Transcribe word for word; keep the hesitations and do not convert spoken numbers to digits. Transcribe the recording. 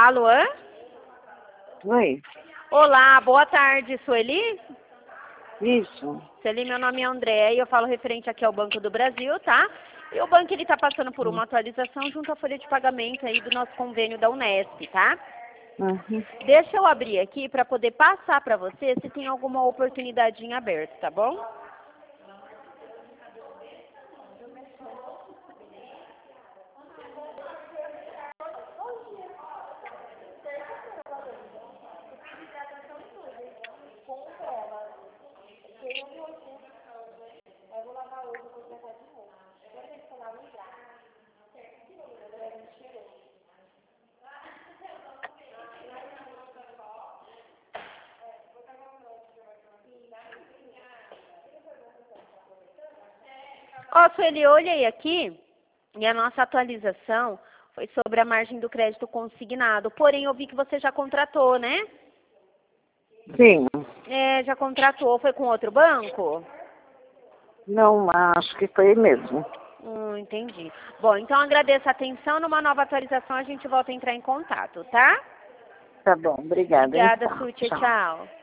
Alô? Oi. Olá, boa tarde, Sueli? Isso. Sueli, meu nome é André e eu falo referente aqui ao Banco do Brasil, tá? E o banco ele tá passando por uma atualização junto à folha de pagamento aí do nosso convênio da Unesp, tá? Uhum. Deixa eu abrir aqui para poder passar para você se tem alguma oportunidade em aberto, tá bom? Ó, Sueli, eu olhei aqui e a nossa atualização foi sobre a margem do crédito consignado. Porém, eu vi que você já contratou, né? Sim. É, já contratou. Foi com outro banco? Não, acho que foi mesmo. Hum, entendi. Bom, então agradeço a atenção. Numa nova atualização a gente volta a entrar em contato, tá? Tá bom, obrigada. Obrigada, Então. Súcia. Tchau. Tchau.